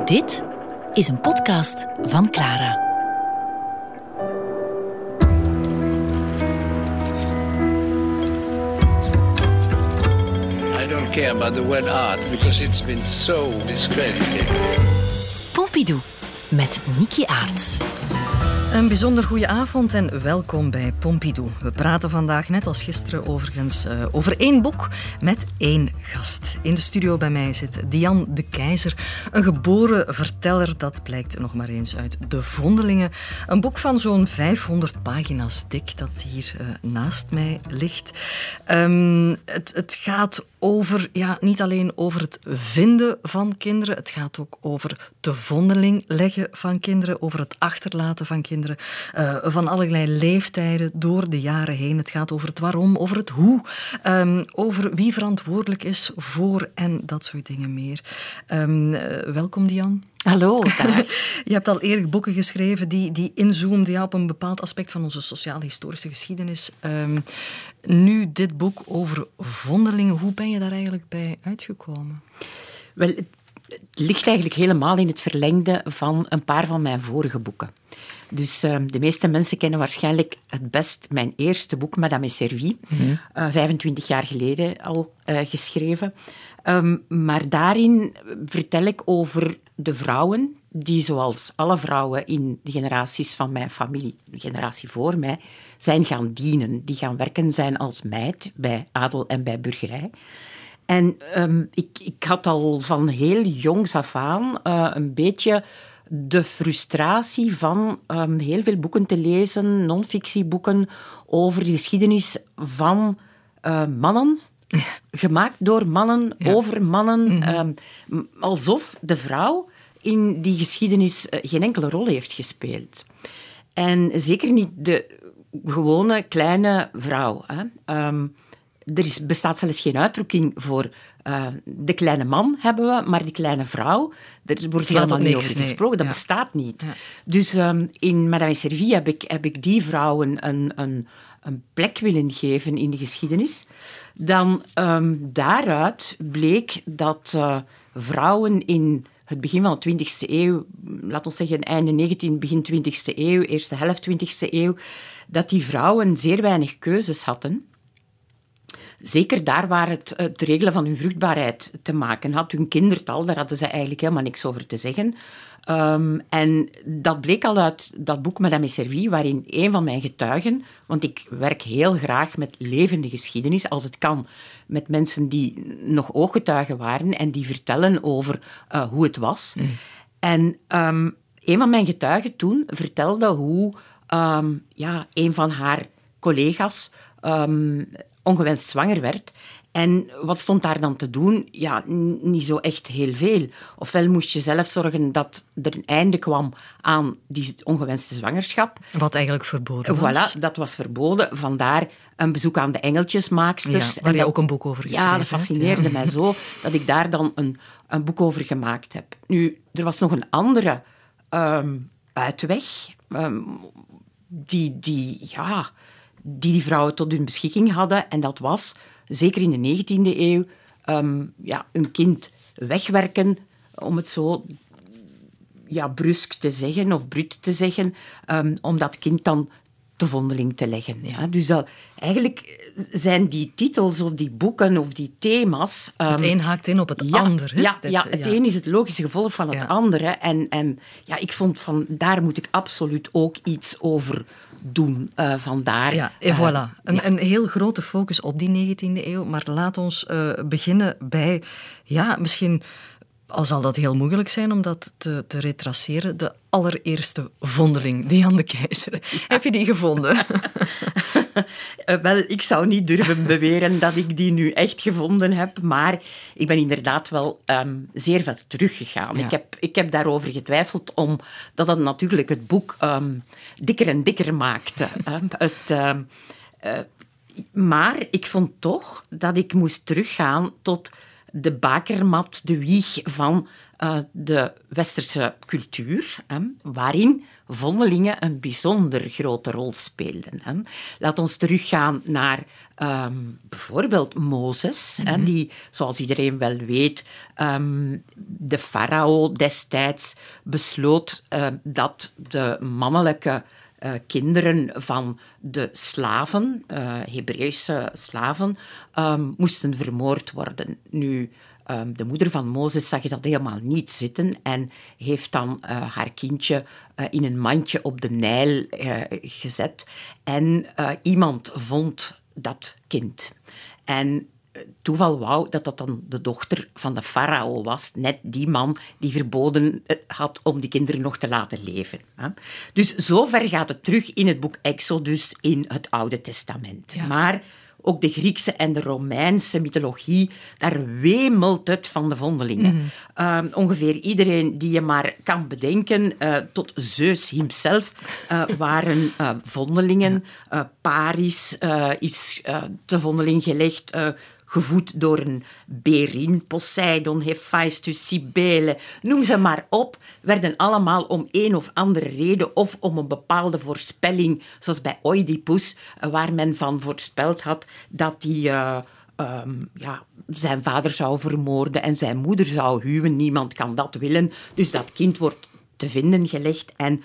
Dit is een podcast van Clara. I don't care about the word art because it's been so discredited. Pompidou met Niki Aerts. Een bijzonder goede avond en welkom bij Pompidou. We praten vandaag, net als gisteren overigens, over één boek met één gast. In de studio bij mij zit Dian de Keyser, een geboren verteller. Dat blijkt nog maar eens uit De Vondelingen. Een boek van zo'n 500 pagina's dik dat hier naast mij ligt. Het gaat over, niet alleen over het vinden van kinderen. Het gaat ook over de vondeling leggen van kinderen, over het achterlaten van kinderen. Van allerlei leeftijden door de jaren heen. Het gaat over het waarom, over het hoe, over wie verantwoordelijk is voor en dat soort dingen meer. Welkom, Dian. Hallo, daar. Je hebt al eerder boeken geschreven die inzoomden op een bepaald aspect van onze sociaal-historische geschiedenis. Nu dit boek over vondelingen. Hoe ben je daar eigenlijk bij uitgekomen? Wel, het ligt eigenlijk helemaal in het verlengde van een paar van mijn vorige boeken. Dus de meeste mensen kennen waarschijnlijk het best mijn eerste boek, Madame est servie, 25 jaar geleden al geschreven. Maar daarin vertel ik over de vrouwen die, zoals alle vrouwen in de generaties van mijn familie, de generatie voor mij, zijn gaan dienen. Die gaan werken zijn als meid bij adel en bij burgerij. En ik had al van heel jongs af aan een beetje de frustratie van heel veel boeken te lezen, non-fictieboeken over de geschiedenis van mannen, gemaakt door mannen, over mannen, alsof de vrouw in die geschiedenis geen enkele rol heeft gespeeld. En zeker niet de gewone kleine vrouw. Bestaat zelfs geen uitdrukking voor de kleine man, hebben we, maar die kleine vrouw, daar wordt helemaal niet over gesproken. Dat bestaat niet. Ja. Dus in Madame est servie heb ik die vrouwen een plek willen geven in de geschiedenis. Dan daaruit bleek dat vrouwen in het begin van de 20e eeuw, laten we zeggen einde 19e, begin 20e eeuw, eerste helft 20e eeuw, dat die vrouwen zeer weinig keuzes hadden. Zeker daar waar het regelen van hun vruchtbaarheid te maken had. Hun kindertal, daar hadden ze eigenlijk helemaal niks over te zeggen. En dat bleek al uit dat boek Madame est servie, waarin een van mijn getuigen, want ik werk heel graag met levende geschiedenis, als het kan, met mensen die nog ooggetuigen waren en die vertellen over hoe het was. En een van mijn getuigen toen vertelde hoe een van haar collega's ongewenst zwanger werd. En wat stond daar dan te doen? Ja, niet zo echt heel veel. Ofwel moest je zelf zorgen dat er een einde kwam aan die ongewenste zwangerschap. Wat eigenlijk verboden was. Voilà, dat was verboden. Vandaar een bezoek aan de engeltjesmaaksters. Ja, waar je ook een boek over geschreven hebt. Ja, dat fascineerde mij zo, dat ik daar dan een boek over gemaakt heb. Nu, er was nog een andere uitweg die vrouwen tot hun beschikking hadden. En dat was, zeker in de 19e eeuw, een kind wegwerken, om het zo brusk te zeggen, of bruut te zeggen, om dat kind dan te vondeling te leggen. Ja? Dus eigenlijk zijn die titels of die boeken of die thema's... het een haakt in op het ander. Het een is het logische gevolg van het andere. En ik vond van daar moet ik absoluut ook iets over doen. Vandaar. Ja, et voilà. Een heel grote focus op die 19e eeuw. Maar laat ons beginnen bij... misschien... Al zal dat heel moeilijk zijn om dat te retraceren. De allereerste vondeling, Dian de Keyser. Ja. Heb je die gevonden? Wel, ik zou niet durven beweren dat ik die nu echt gevonden heb, maar ik ben inderdaad wel zeer ver teruggegaan. Ja. Ik heb daarover getwijfeld, omdat het natuurlijk het boek dikker en dikker maakte. Maar ik vond toch dat ik moest teruggaan tot de bakermat, de wieg van de westerse cultuur, waarin vondelingen een bijzonder grote rol speelden. Laat ons teruggaan naar bijvoorbeeld Mozes, die, zoals iedereen wel weet, de farao destijds besloot dat de mannelijke kinderen van de slaven, Hebreeuwse slaven, moesten vermoord worden. Nu, de moeder van Mozes zag dat helemaal niet zitten en heeft dan haar kindje in een mandje op de Nijl gezet. En iemand vond dat kind. En toeval wou dat dan de dochter van de farao was. Net die man die verboden had om die kinderen nog te laten leven. Dus zover gaat het terug in het boek Exodus in het Oude Testament. Ja. Maar ook de Griekse en de Romeinse mythologie, daar wemelt het van de vondelingen. Ongeveer iedereen die je maar kan bedenken, tot Zeus himself, waren vondelingen. Paris is te vondeling gelegd, gevoed door een berin, Poseidon, Hephaestus, Cybele, noem ze maar op, werden allemaal om een of andere reden of om een bepaalde voorspelling, zoals bij Oedipus, waar men van voorspeld had dat hij zijn vader zou vermoorden en zijn moeder zou huwen. Niemand kan dat willen, dus dat kind wordt te vinden gelegd. En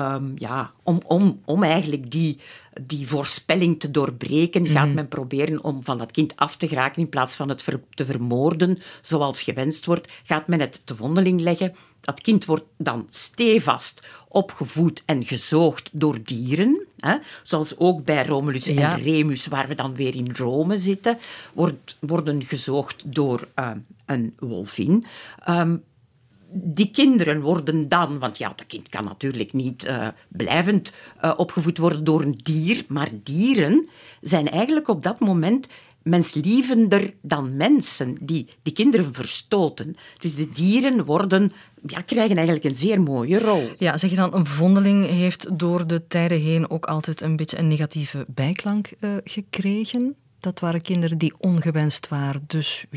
om eigenlijk die voorspelling te doorbreken, gaat men proberen om van dat kind af te geraken. In plaats van het te vermoorden, zoals gewenst wordt, gaat men het te vondeling leggen. Dat kind wordt dan stevast opgevoed en gezoogd door dieren. Zoals ook bij Romulus en Remus, waar we dan weer in Rome zitten, worden gezoogd door een wolvin. Die kinderen worden dan, want dat kind kan natuurlijk niet blijvend opgevoed worden door een dier, maar dieren zijn eigenlijk op dat moment menslievender dan mensen die kinderen verstoten. Dus de dieren krijgen eigenlijk een zeer mooie rol. Ja, zeg je dan, een vondeling heeft door de tijden heen ook altijd een beetje een negatieve bijklank gekregen? Dat waren kinderen die ongewenst waren, dus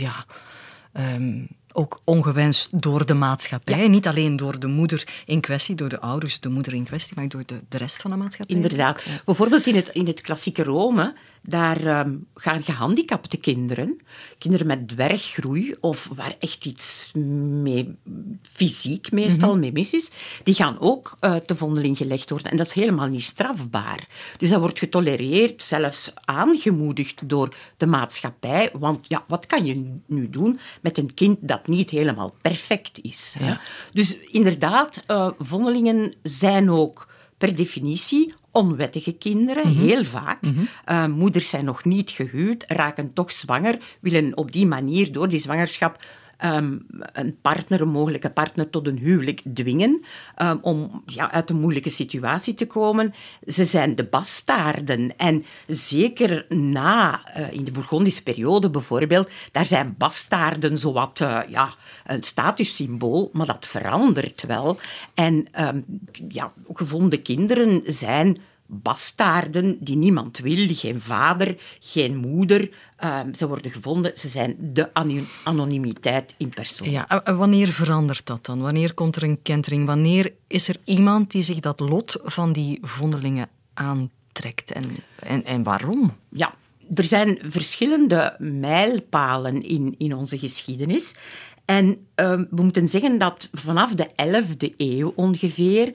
ook ongewenst door de maatschappij. Ja. Niet alleen door de moeder in kwestie, door de ouders, de moeder in kwestie, maar door de rest van de maatschappij. Inderdaad. Ja. Bijvoorbeeld in het klassieke Rome, daar gaan gehandicapte kinderen met dwerggroei of waar echt iets mee, fysiek meestal mee mis is, die gaan ook te vondeling gelegd worden. En dat is helemaal niet strafbaar. Dus dat wordt getolereerd, zelfs aangemoedigd door de maatschappij. Want wat kan je nu doen met een kind dat niet helemaal perfect is? Ja. Hè? Dus inderdaad, vondelingen zijn ook per definitie onwettige kinderen, heel vaak. Moeders zijn nog niet gehuwd, raken toch zwanger, willen op die manier door die zwangerschap een mogelijke partner tot een huwelijk dwingen om uit een moeilijke situatie te komen. Ze zijn de bastaarden. En zeker in de Bourgondische periode bijvoorbeeld, daar zijn bastaarden zowat een statussymbool, maar dat verandert wel. En gevonden kinderen zijn bastaarden die niemand wil, geen vader, geen moeder. Ze worden gevonden, ze zijn de anonimiteit in persoon. Ja, wanneer verandert dat dan? Wanneer komt er een kentering? Wanneer is er iemand die zich dat lot van die vondelingen aantrekt? En waarom? Ja, er zijn verschillende mijlpalen in onze geschiedenis. En we moeten zeggen dat vanaf de 11e eeuw ongeveer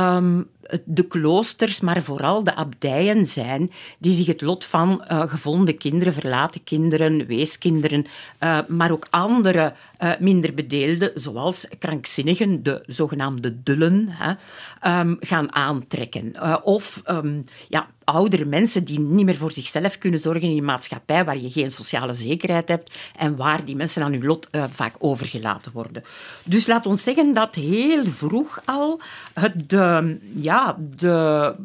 de kloosters, maar vooral de abdijen zijn die zich het lot van gevonden kinderen, verlaten kinderen, weeskinderen, maar ook andere minder bedeelden, zoals krankzinnigen, de zogenaamde dullen, gaan aantrekken. Of oudere mensen die niet meer voor zichzelf kunnen zorgen in een maatschappij waar je geen sociale zekerheid hebt en waar die mensen aan hun lot vaak overgelaten worden. Dus laat ons zeggen dat heel vroeg al de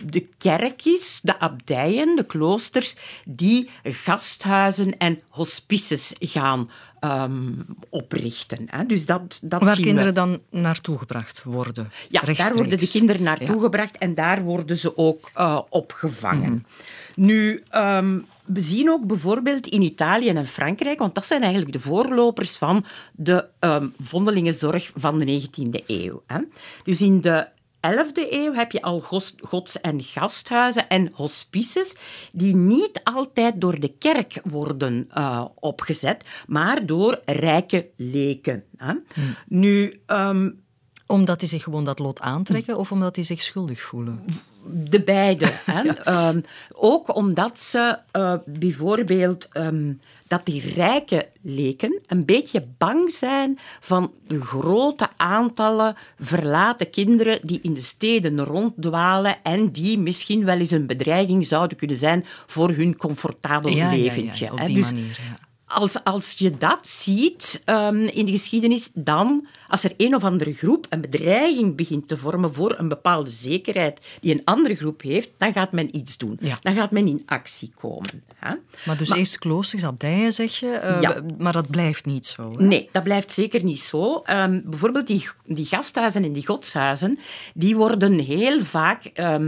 de kerkjes, de abdijen, de kloosters, die gasthuizen en hospices gaan oprichten. Hè. Dus dat waar zien kinderen we. dan naartoe gebracht worden. Ja, daar worden de kinderen naartoe gebracht en daar worden ze ook opgevangen. Nu, we zien ook bijvoorbeeld in Italië en Frankrijk, want dat zijn eigenlijk de voorlopers van de vondelingenzorg van de 19e eeuw. Hè. Dus in de 11e eeuw heb je al gods- en gasthuizen en hospices die niet altijd door de kerk worden opgezet, maar door rijke leken. Hè. Nu... Omdat die zich gewoon dat lot aantrekken of omdat die zich schuldig voelen? De beide. Hè. Ook omdat ze bijvoorbeeld... dat die rijke leken een beetje bang zijn van de grote aantallen verlaten kinderen die in de steden ronddwalen en die misschien wel eens een bedreiging zouden kunnen zijn voor hun comfortabel leventje. Ja, op die manier, ja. Als je dat ziet in de geschiedenis, dan, als er een of andere groep een bedreiging begint te vormen voor een bepaalde zekerheid die een andere groep heeft, dan gaat men iets doen. Ja. Dan gaat men in actie komen. Hè? Maar eerst kloosters, abdijen, zeg je, maar dat blijft niet zo. Hè? Nee, dat blijft zeker niet zo. Bijvoorbeeld die gasthuizen en die godshuizen, die worden heel vaak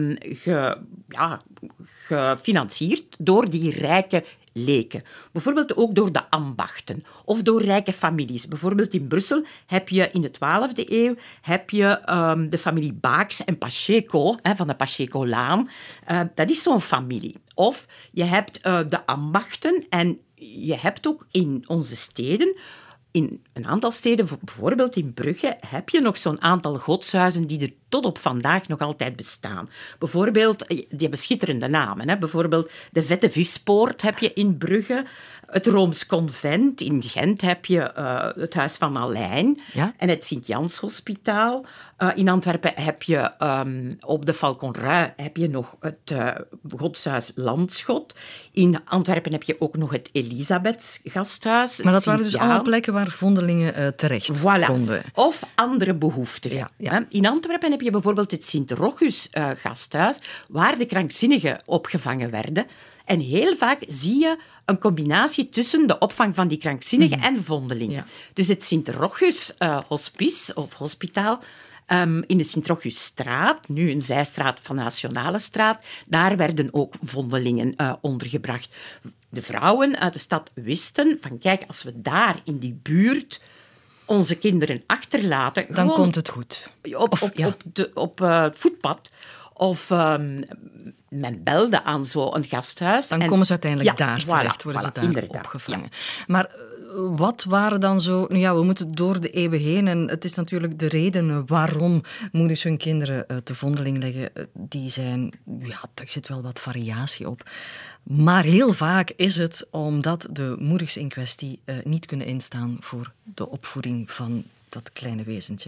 gefinancierd door die rijke leken. Bijvoorbeeld ook door de ambachten of door rijke families. Bijvoorbeeld in Brussel heb je in de 12e eeuw de familie Baaks en Pacheco, van de Pacheco-laan. Dat is zo'n familie. Of je hebt de ambachten en je hebt ook in onze steden... In een aantal steden, bijvoorbeeld in Brugge, heb je nog zo'n aantal godshuizen die er tot op vandaag nog altijd bestaan. Bijvoorbeeld, die hebben schitterende namen. Hè? Bijvoorbeeld de Vette Vispoort heb je in Brugge. Het Rooms Convent. In Gent heb je het Huis van Alijn en het Sint-Jans-hospitaal. In Antwerpen heb je op de Falconrui heb je nog het godshuis Landschot. In Antwerpen heb je ook nog het Elisabeths-gasthuis. Maar dat waren dus allemaal plekken waar vondelingen terecht konden. Of andere behoeftigen. Ja. In Antwerpen heb je bijvoorbeeld het Sint-Rochus-gasthuis, waar de krankzinnigen opgevangen werden. En heel vaak zie je een combinatie tussen de opvang van die krankzinnigen en vondelingen. Ja. Dus het Sint-Rochus-hospice of hospitaal in de Sint-Rochusstraat, nu een zijstraat van de Nationale Straat, daar werden ook vondelingen ondergebracht. De vrouwen uit de stad wisten van, kijk, als we daar in die buurt onze kinderen achterlaten... Dan komt het goed. Op het voetpad. Of men belde aan zo'n gasthuis. Dan komen ze uiteindelijk daar terecht, worden ze daar opgevangen. Ja. Maar wat waren dan zo... Nu ja, we moeten door de eeuwen heen en het is natuurlijk de reden waarom moeders hun kinderen te vondeling leggen, die zijn... Ja, daar zit wel wat variatie op. Maar heel vaak is het omdat de moeders in kwestie niet kunnen instaan voor de opvoeding van dat kleine wezentje.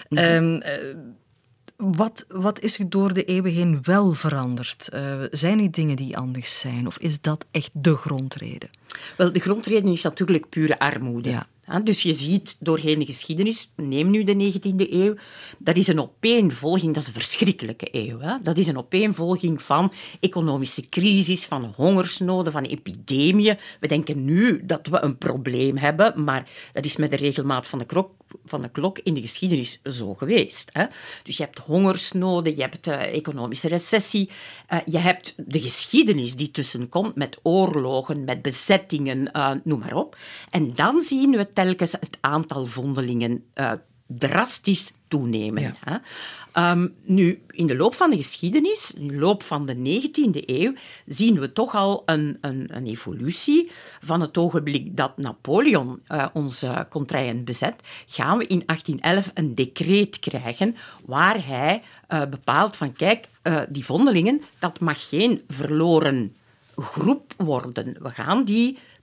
Wat is er door de eeuwen heen wel veranderd? Zijn er dingen die anders zijn? Of is dat echt de grondreden? Wel, de grondreden is natuurlijk pure armoede. Ja. Dus je ziet doorheen de geschiedenis, neem nu de 19e eeuw, dat is een opeenvolging, dat is een verschrikkelijke eeuw. Hè? Dat is een opeenvolging van economische crisis, van hongersnoden, van epidemieën. We denken nu dat we een probleem hebben, maar dat is met de regelmaat van de klok in de geschiedenis zo geweest. Hè? Dus je hebt hongersnoden, je hebt economische recessie, je hebt de geschiedenis die tussenkomt met oorlogen, met bezettingen, noem maar op. En dan zien we telkens het aantal vondelingen drastisch toenemen. Ja. Hè? Nu, in de loop van de geschiedenis, in de loop van de 19e eeuw, zien we toch al een evolutie. Van het ogenblik dat Napoleon onze contraien bezet, gaan we in 1811 een decreet krijgen waar hij bepaalt van, kijk, die vondelingen, dat mag geen verloren groep worden. We gaan die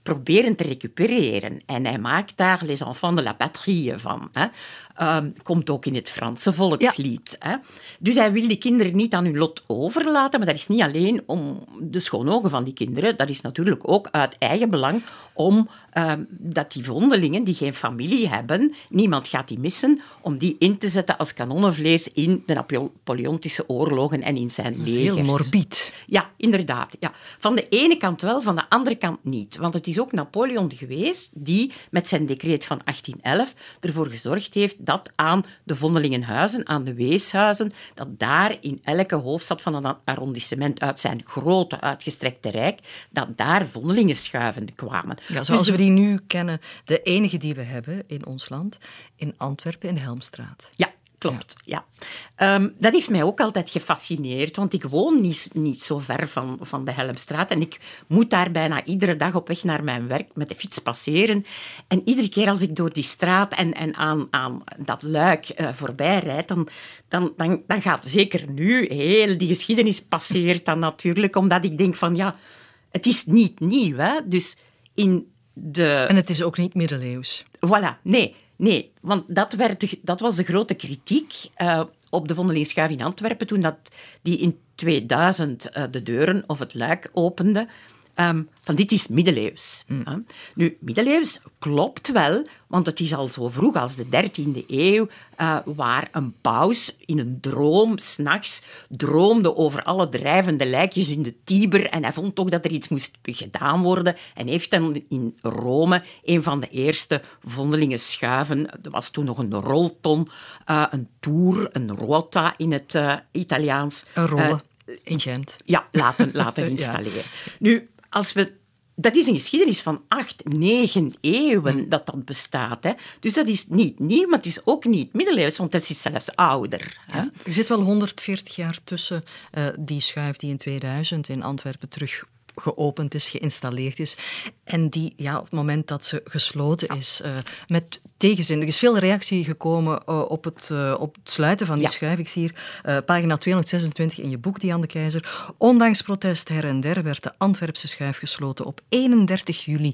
proberen te recupereren. En hij maakt daar Les Enfants de la Patrie van. Hè. Komt ook in het Franse volkslied. Ja. Hè. Dus hij wil die kinderen niet aan hun lot overlaten, maar dat is niet alleen om de schone ogen van die kinderen, dat is natuurlijk ook uit eigen belang om dat die vondelingen die geen familie hebben, niemand gaat die missen, om die in te zetten als kanonnenvlees in de Napoleontische oorlogen en in zijn legers. Dat is heel morbid. Ja, inderdaad. Ja. Van de ene kant wel, van de andere kant niet. Want het is ook Napoleon geweest die met zijn decreet van 1811 ervoor gezorgd heeft dat aan de vondelingenhuizen, aan de weeshuizen, dat daar in elke hoofdstad van een arrondissement uit zijn grote, uitgestrekte rijk, dat daar vondelingenschuiven kwamen. Ja, zoals we die nu kennen, de enige die we hebben in ons land, in Antwerpen, in de Helmstraat. Ja. Klopt, ja. Dat heeft mij ook altijd gefascineerd, want ik woon niet zo ver van de Helmstraat en ik moet daar bijna iedere dag op weg naar mijn werk met de fiets passeren. En iedere keer als ik door die straat en aan dat luik voorbij rijd, dan gaat zeker nu heel die geschiedenis passeert dan natuurlijk, omdat ik denk van ja, het is niet nieuw, hè. Dus En het is ook niet middeleeuws. Voilà, nee, want dat was de grote kritiek op de vondelingenschuif in Antwerpen toen die in 2000 de deuren of het luik opende. Van dit is middeleeuws. Nu, middeleeuws klopt wel, want het is al zo vroeg als de 13e eeuw, waar een paus in een droom 's nachts droomde over alle drijvende lijkjes in de Tiber en hij vond toch dat er iets moest gedaan worden en heeft dan in Rome een van de eerste vondelingenschuiven, er was toen nog een rolton, een tour, een rota in het Italiaans. Een rolle in Gent. Ja, laten installeren. Nu, dat is een geschiedenis van 8, 9 eeuwen dat bestaat. Hè. Dus dat is niet nieuw, maar het is ook niet middeleeuws, want het is zelfs ouder. Hè. Ja, er zit wel 140 jaar tussen die schuif die in 2000 in Antwerpen terug geopend is, geïnstalleerd is. En die, ja, op het moment dat ze gesloten is, met tegenzin. Er is veel reactie gekomen op het sluiten van die schuif. Ik zie hier pagina 226 in je boek, Dian de Keyser. Ondanks protest her en der werd de Antwerpse schuif gesloten op 31 juli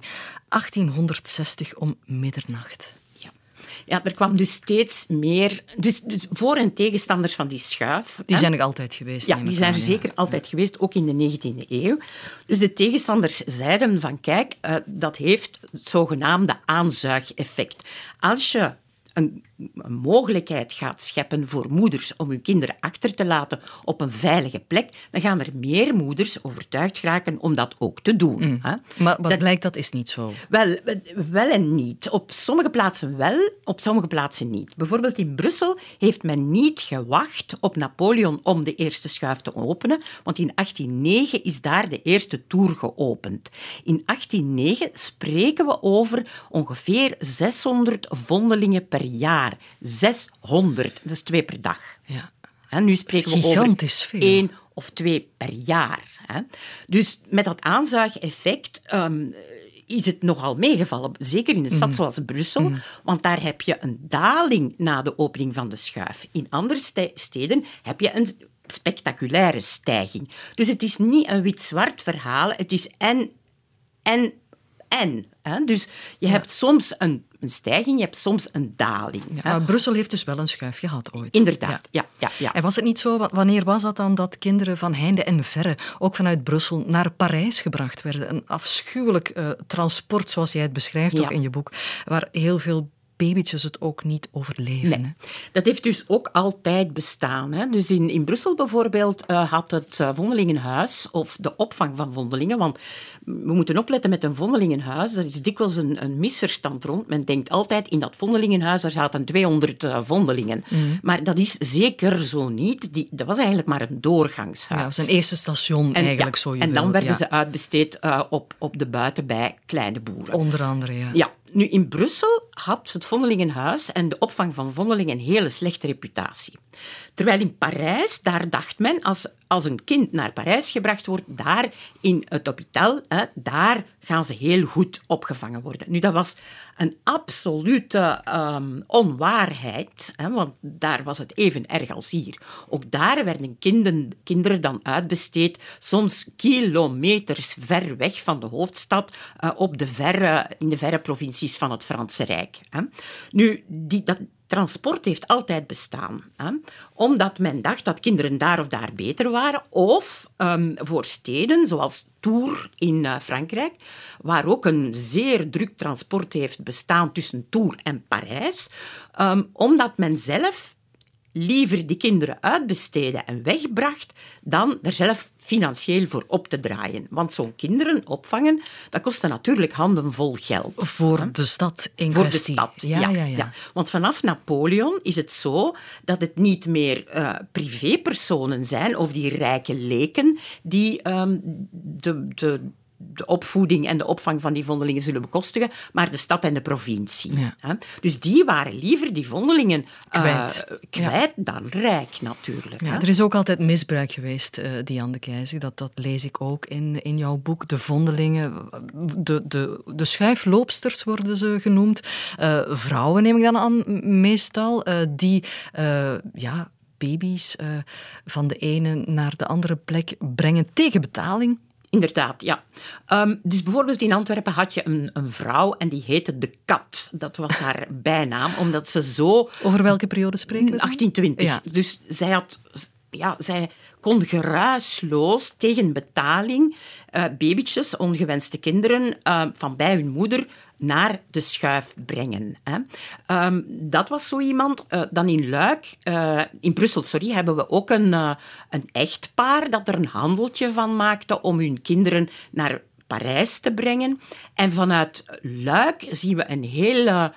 1860 om middernacht. Ja, er kwam dus steeds meer... Dus voor- en tegenstanders van die schuif... Die zijn er altijd geweest. Ja, die zijn er zeker altijd geweest, ook in de 19e eeuw. Dus de tegenstanders zeiden van, kijk, dat heeft het zogenaamde aanzuigeffect. Als je een mogelijkheid gaat scheppen voor moeders om hun kinderen achter te laten op een veilige plek, dan gaan er meer moeders overtuigd raken om dat ook te doen. Hè? Maar wat blijkt, dat is niet zo. Wel en niet. Op sommige plaatsen wel, op sommige plaatsen niet. Bijvoorbeeld in Brussel heeft men niet gewacht op Napoleon om de eerste schuif te openen, want in 1809 is daar de eerste toer geopend. In 1809 spreken we over ongeveer 600 vondelingen per jaar. 600, dat is 2 per dag. Ja. En nu spreken we over veel. 1 of 2 per jaar. Dus met dat aanzuigeffect is het nogal meegevallen. Zeker in een stad zoals Brussel, want daar heb je een daling na de opening van de schuif. In andere steden heb je een spectaculaire stijging. Dus het is niet een wit-zwart verhaal, het is en. Dus je hebt soms een stijging, je hebt soms een daling. Ja, maar Brussel heeft dus wel een schuif gehad ooit. Inderdaad, ja. En was het niet zo, wanneer was dat dan dat kinderen van heinde en verre, ook vanuit Brussel, naar Parijs gebracht werden? Een afschuwelijk transport, zoals jij het beschrijft ook in je boek, waar heel veel babytjes het ook niet overleven. Nee. Dat heeft dus ook altijd bestaan. Hè. Dus in Brussel bijvoorbeeld had het vondelingenhuis of de opvang van vondelingen, want we moeten opletten met een vondelingenhuis, er is dikwijls een misverstand rond. Men denkt altijd, in dat vondelingenhuis daar zaten 200 vondelingen. Maar dat is zeker zo niet. Dat was eigenlijk maar een doorgangshuis. Ja, dat was een eerste station eigenlijk. En dan werden ze uitbesteed op de buiten bij kleine boeren. Onder andere, Ja. Nu, in Brussel had het vondelingenhuis en de opvang van vondelingen een hele slechte reputatie. Terwijl in Parijs, daar dacht men, als een kind naar Parijs gebracht wordt, daar in het hôpital, daar gaan ze heel goed opgevangen worden. Nu, dat was een absolute onwaarheid, want daar was het even erg als hier. Ook daar werden kinderen dan uitbesteed, soms kilometers ver weg van de hoofdstad, in de verre provincies van het Franse Rijk. Nu, dat transport heeft altijd bestaan, omdat men dacht dat kinderen daar of daar beter waren, of voor steden zoals Tours in Frankrijk, waar ook een zeer druk transport heeft bestaan tussen Tours en Parijs, omdat men zelf liever die kinderen uitbesteedde en wegbracht dan er zelf financieel voor op te draaien. Want zo'n kinderen opvangen, dat kostte natuurlijk handenvol geld. Voor de stad in voor kwestie. De stad, ja. Want vanaf Napoleon is het zo dat het niet meer privépersonen zijn of die rijke leken die de opvoeding en de opvang van die vondelingen zullen bekostigen, maar de stad en de provincie. Ja. Dus die waren liever die vondelingen kwijt dan rijk, natuurlijk. Ja, er is ook altijd misbruik geweest, Dian de Keyzer. Dat lees ik ook in jouw boek. De vondelingen, de schuifloopsters worden ze genoemd. Vrouwen, neem ik dan aan, meestal, die baby's van de ene naar de andere plek brengen tegen betaling. Inderdaad, ja. Dus bijvoorbeeld in Antwerpen had je een vrouw en die heette de Kat. Dat was haar bijnaam, omdat ze zo... Over welke periode spreken we? 1820. Ja. Dus zij kon geruisloos tegen betaling babytjes, ongewenste kinderen, van bij hun moeder naar de schuif brengen. Dat was zo iemand. Dan in Luik, in Brussel, hebben we ook een echtpaar dat er een handeltje van maakte om hun kinderen naar Parijs te brengen. En vanuit Luik zien we een hele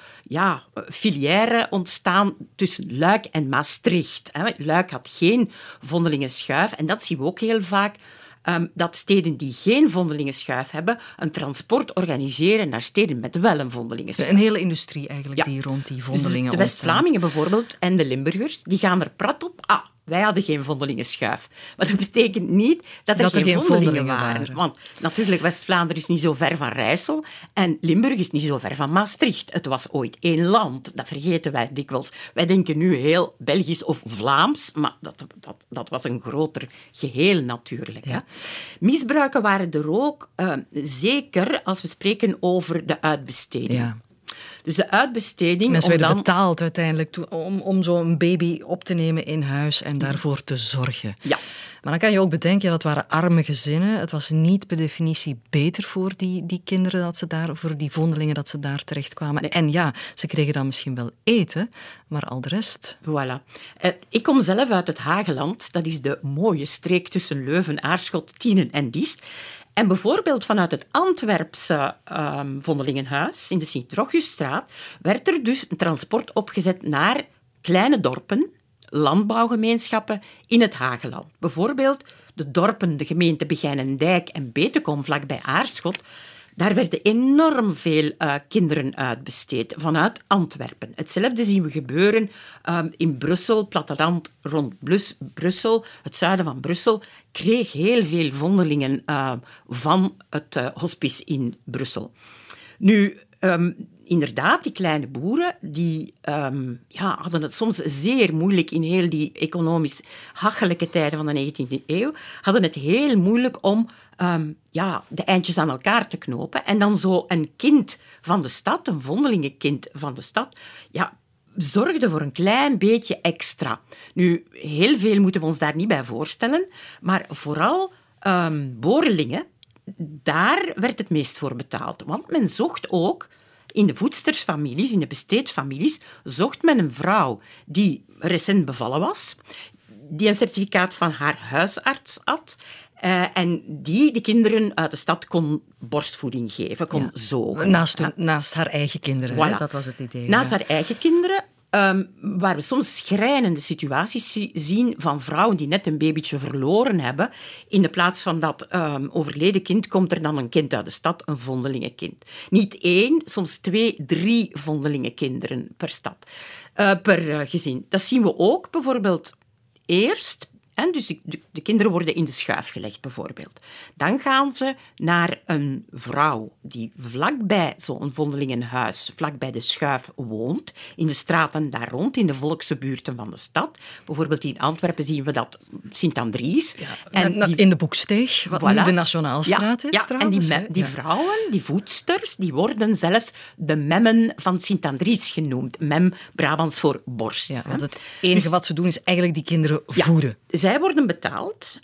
filière ontstaan tussen Luik en Maastricht. Luik had geen vondelingenschuif en dat zien we ook heel vaak. Dat steden die geen vondelingenschuif hebben, een transport organiseren naar steden met wel een vondelingenschuif. Een hele industrie eigenlijk die rond die vondelingen dus de West-Vlamingen bijvoorbeeld en de Limburgers, die gaan er prat op. Wij hadden geen vondelingenschuif. Maar dat betekent niet dat er geen vondelingen waren. Want natuurlijk, West-Vlaanderen is niet zo ver van Rijssel en Limburg is niet zo ver van Maastricht. Het was ooit één land. Dat vergeten wij dikwijls. Wij denken nu heel Belgisch of Vlaams, maar dat was een groter geheel natuurlijk. Ja. Misbruiken waren er ook, zeker als we spreken over de uitbesteding. Ja. Dus de uitbesteding... Mensen werden betaald uiteindelijk om zo'n baby op te nemen in huis en daarvoor te zorgen. Ja. Maar dan kan je ook bedenken, dat waren arme gezinnen. Het was niet per definitie beter voor die kinderen, voor die vondelingen dat ze daar terechtkwamen. Nee. En ze kregen dan misschien wel eten, maar al de rest... Voilà. Ik kom zelf uit het Hageland. Dat is de mooie streek tussen Leuven, Aarschot, Tienen en Diest. En bijvoorbeeld vanuit het Antwerpse vondelingenhuis in de Sint-Rochusstraat werd er dus een transport opgezet naar kleine dorpen, landbouwgemeenschappen in het Hageland. Bijvoorbeeld de dorpen, de gemeente Begijnendijk en Betekom vlakbij Aarschot. Daar werden enorm veel kinderen uitbesteed vanuit Antwerpen. Hetzelfde zien we gebeuren in Brussel, platteland rond Brussel, het zuiden van Brussel, kreeg heel veel vondelingen van het hospice in Brussel. Nu, inderdaad, die kleine boeren die hadden het soms zeer moeilijk in heel die economisch hachelijke tijden van de 19e eeuw, hadden het heel moeilijk om de eindjes aan elkaar te knopen. En dan zo een kind van de stad, een vondelingenkind van de stad, zorgde voor een klein beetje extra. Nu, heel veel moeten we ons daar niet bij voorstellen, maar vooral boerlingen, daar werd het meest voor betaald. Want men zocht ook in de voedstersfamilies, in de besteedfamilies, zocht men een vrouw die recent bevallen was, die een certificaat van haar huisarts had en die de kinderen uit de stad kon borstvoeding geven, kon zogen. Naast haar eigen kinderen, voilà. Dat was het idee. Naast haar eigen kinderen. waar we soms schrijnende situaties zien van vrouwen die net een babytje verloren hebben. In de plaats van dat overleden kind komt er dan een kind uit de stad, een vondelingenkind. Niet 1, soms 2, 3 vondelingenkinderen per stad, per gezin. Dat zien we ook bijvoorbeeld eerst. En dus de kinderen worden in de schuif gelegd, bijvoorbeeld. Dan gaan ze naar een vrouw die vlakbij zo'n vondelingenhuis, vlakbij de schuif woont, in de straten daar rond, in de volkse buurten van de stad. Bijvoorbeeld in Antwerpen zien we dat Sint-Andries. Ja, en in de Boeksteeg, wat nu de Nationaalstraat is trouwens. En die vrouwen, die voedsters, die worden zelfs de memmen van Sint-Andries genoemd. Mem, Brabants voor borst. Ja, want het enige wat ze doen is eigenlijk die kinderen voeden. Zij worden betaald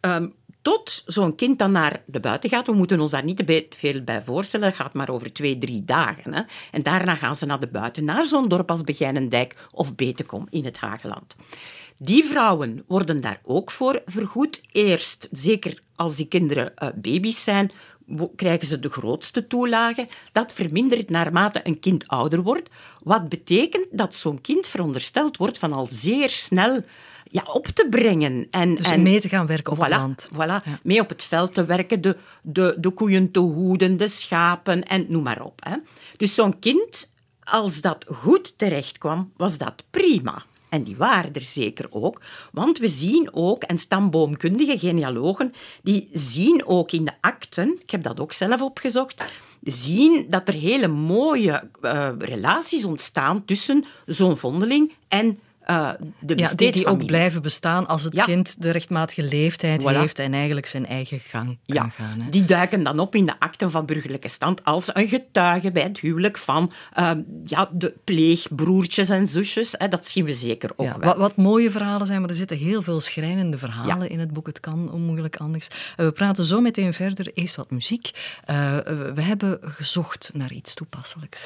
tot zo'n kind dan naar de buiten gaat. We moeten ons daar niet te veel bij voorstellen. Het gaat maar over 2-3 dagen. Hè. En daarna gaan ze naar de buiten, naar zo'n dorp als Begijnendijk of Betekom in het Hageland. Die vrouwen worden daar ook voor vergoed. Eerst, zeker als die kinderen baby's zijn, krijgen ze de grootste toelage. Dat vermindert naarmate een kind ouder wordt. Wat betekent dat zo'n kind verondersteld wordt van al zeer snel op te brengen. Dus mee te gaan werken op het land. Voilà, ja. Mee op het veld te werken, de koeien te hoeden, de schapen en noem maar op. Hè. Dus zo'n kind, als dat goed terecht kwam, was dat prima. En die waren er zeker ook. Want we zien ook, en stamboomkundige genealogen, die zien ook in de akten, ik heb dat ook zelf opgezocht, zien dat er hele mooie relaties ontstaan tussen zo'n vondeling en de besteedfamilie. Die ook blijven bestaan als het kind de rechtmatige leeftijd heeft en eigenlijk zijn eigen gang kan gaan. Hè. Die duiken dan op in de akten van burgerlijke stand als een getuige bij het huwelijk van de pleegbroertjes en zusjes. Dat zien we zeker ook wel. Wat mooie verhalen zijn, maar er zitten heel veel schrijnende verhalen in het boek. Het kan onmogelijk anders. We praten zo meteen verder. Eerst wat muziek. We hebben gezocht naar iets toepasselijks.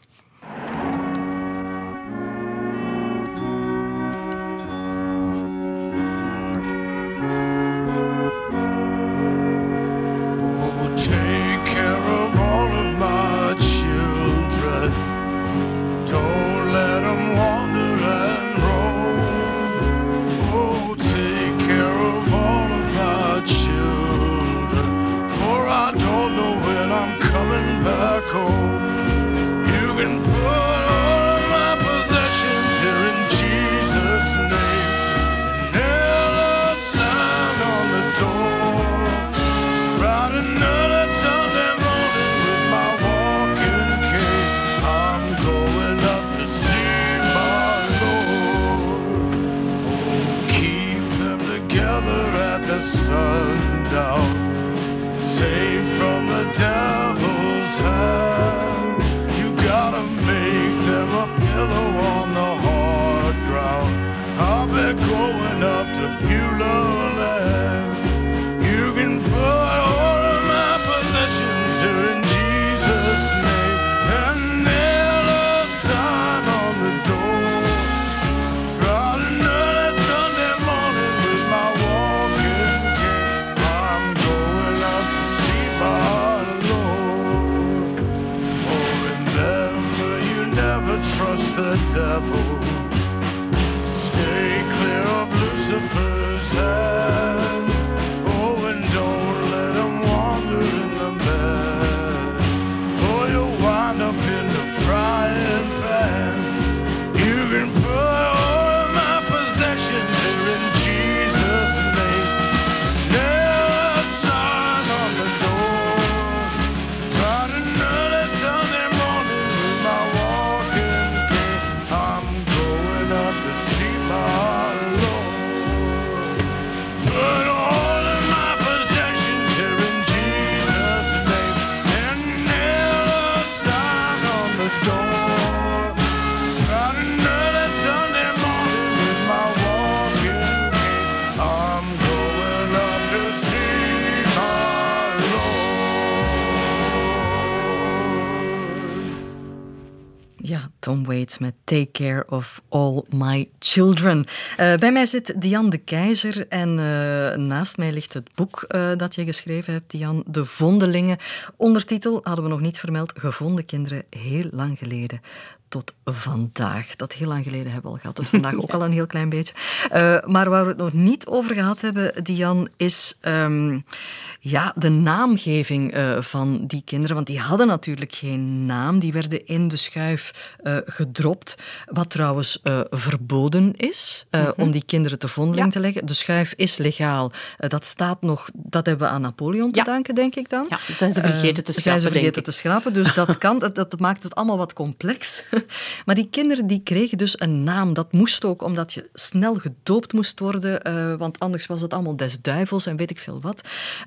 Take care of all of my children. Don't let them wander and roam. Oh, take care of all of my children. For I don't know when I'm coming back home. You can put all of my possessions here in Jesus' name. And nail a sign on the door. Right enough. Sundown, safe from the devil's hand. You gotta make them a pillow on the hard ground. I'll be going up to Beulah Land. You can put all of my possessions here in Jesus' name and nail a sign on the door. Right another Sunday morning with my walking cane. I'm going up to see my Lord. Oh, remember you never trust the devil. Stay clear of Lucifer's hand. Oh, and don't let him wander in the bed. Oh, you'll wind up in the frying pan. You can put all of my possessions here in Jesus' name. Nail a sign on the door. Right another Sunday morning with my walking cane. I'm going up to see my Lord. Put all of my possessions here in Jesus' name and nail a sign on the door. Right another Sunday morning with my walking cane. I'm going up to see my Lord. Ja, Tom Waits met Take Care of All My Children. Bij mij zit Dian de Keizer en naast mij ligt het boek dat je geschreven hebt, Dian, De Vondelingen. Ondertitel, hadden we nog niet vermeld, Gevonden kinderen heel lang geleden. tot vandaag. Dat heel lang geleden hebben we al gehad. Tot vandaag ook al een heel klein beetje. Maar waar we het nog niet over gehad hebben, Dian, is de naamgeving van die kinderen. Want die hadden natuurlijk geen naam. Die werden in de schuif gedropt. Wat trouwens verboden is om die kinderen te vondeling te leggen. De schuif is legaal. Dat staat nog, dat hebben we aan Napoleon te danken, denk ik dan. Ja, zijn ze vergeten te schrapen. Dus dat kan. Dat maakt het allemaal wat complex. Maar die kinderen die kregen dus een naam. Dat moest ook, omdat je snel gedoopt moest worden. Want anders was het allemaal des duivels en weet ik veel wat.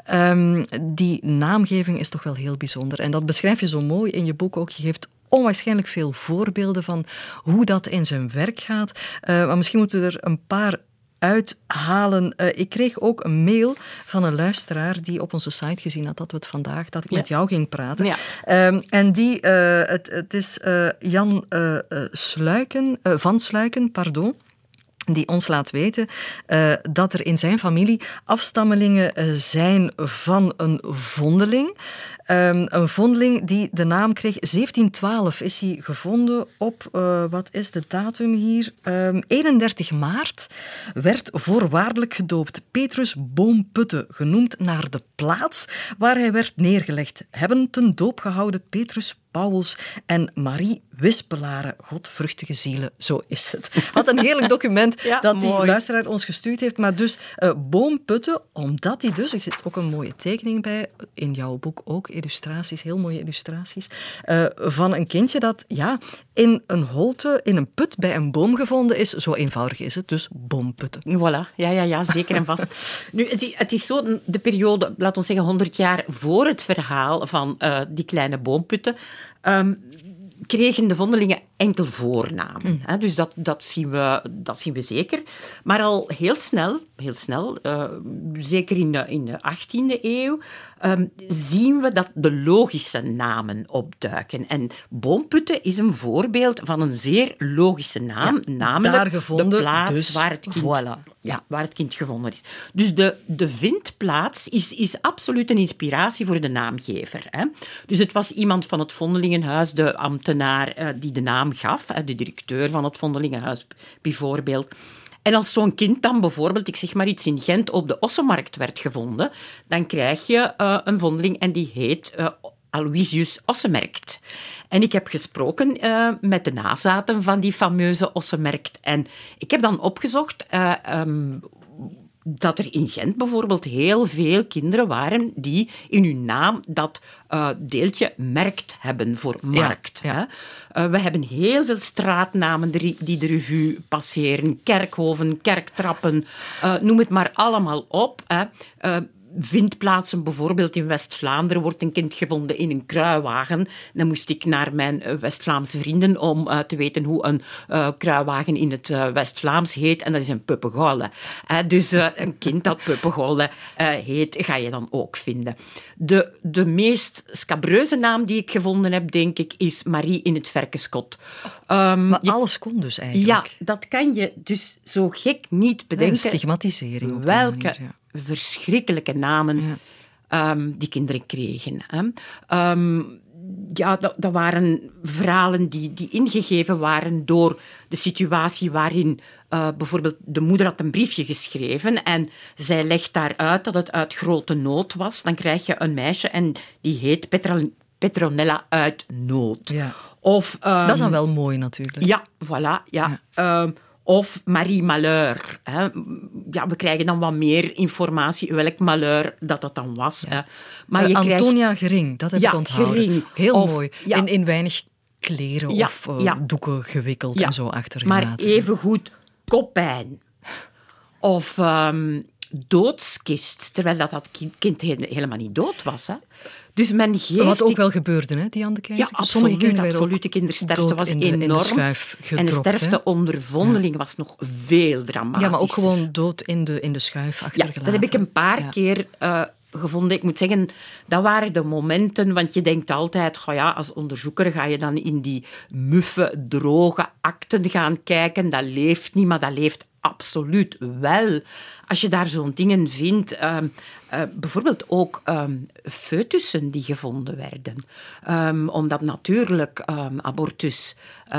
Die naamgeving is toch wel heel bijzonder. En dat beschrijf je zo mooi in je boek ook. Je geeft onwaarschijnlijk veel voorbeelden van hoe dat in zijn werk gaat. Maar misschien moeten we er een paar uithalen. Ik kreeg ook een mail van een luisteraar die op onze site gezien had dat ik met jou ging praten. Ja. En die, het is Jan van Sluiken, die ons laat weten dat er in zijn familie afstammelingen zijn van een vondeling. Een vondeling die de naam kreeg. 1712 is hij gevonden op, wat is de datum hier? 31 maart werd voorwaardelijk gedoopt. Petrus Boomputte, genoemd naar de plaats waar hij werd neergelegd. Hebben ten doop gehouden Petrus Pauwels en Marie Wispelaren, godvruchtige zielen, zo is het. Wat een heerlijk document dat die luisteraar ons gestuurd heeft. Maar dus Boomputte, omdat hij dus, er zit ook een mooie tekening bij, in jouw boek ook, illustraties, heel mooie illustraties, van een kindje dat in een holte, in een put bij een boom gevonden is. Zo eenvoudig is het, dus Boomputte. Voilà, ja, zeker en vast. Nu, het is zo de periode, laten we zeggen 100 jaar voor het verhaal van die kleine Boomputte, kregen de vondelingen enkel voornamen. Dus dat zien we zeker. Maar al heel snel, zeker in de 18e eeuw, zien we dat de logische namen opduiken. En Boomputte is een voorbeeld van een zeer logische naam, namelijk daar gevonden, de plaats dus, waar het kind gevonden is. Dus de vindplaats is absoluut een inspiratie voor de naamgever. Dus het was iemand van het Vondelingenhuis, de ambtenaar die de naam gaf, de directeur van het Vondelingenhuis bijvoorbeeld. En als zo'n kind dan bijvoorbeeld, ik zeg maar iets, in Gent op de Ossenmarkt werd gevonden, dan krijg je een vondeling en die heet Aloysius Ossenmerkt. En ik heb gesproken met de nazaten van die fameuze Ossenmerkt. En ik heb dan opgezocht dat er in Gent bijvoorbeeld heel veel kinderen waren die in hun naam dat deeltje merkt hebben voor markt. Ja. We hebben heel veel straatnamen die de revue passeren. Kerkhoven, kerktrappen, noem het maar allemaal op. Vindplaatsen, bijvoorbeeld in West-Vlaanderen, wordt een kind gevonden in een kruiwagen. Dan moest ik naar mijn West-Vlaamse vrienden om te weten hoe een kruiwagen in het West-Vlaams heet. En dat is een puppegolle. Dus een kind dat puppegolle heet, ga je dan ook vinden. De meest scabreuze naam die ik gevonden heb, denk ik, is Marie in het Verkeskot. Maar alles kon dus eigenlijk. Ja, dat kan je dus zo gek niet bedenken. Stigmatisering op welke manier, verschrikkelijke namen die kinderen kregen. Dat waren verhalen die ingegeven waren door de situatie waarin bijvoorbeeld de moeder had een briefje geschreven en zij legt daar uit dat het uit grote nood was. Dan krijg je een meisje en die heet Petronella uit nood. Ja. Of, dat is dan wel mooi natuurlijk. Ja, voilà. Ja. Of Marie Malheur. We krijgen dan wat meer informatie welk malheur dat dan was. Ja. Maar je Antonia krijgt... Gering, dat heb ik onthouden. Gering. Heel mooi. Ja. In weinig kleren of doeken gewikkeld en zo achtergelaten. Maar evengoed koppijn. Of doodskist, terwijl dat kind helemaal niet dood was. Hè. Dus men geeft... Wat ook wel gebeurde, hè, die aan de keizer? Ja, absoluut. De kindersterfte was enorm. In de schuif gedropt, en de sterfte onder vondeling was nog veel dramatischer. Ja, maar ook gewoon dood in de schuif achtergelaten. Ja, dat heb ik een paar keer gevonden. Ik moet zeggen, dat waren de momenten, want je denkt altijd, als onderzoeker ga je dan in die muffe, droge akten gaan kijken. Dat leeft niet, maar dat leeft absoluut wel. Als je daar zo'n dingen vindt, bijvoorbeeld ook foetussen die gevonden werden. Omdat natuurlijk abortus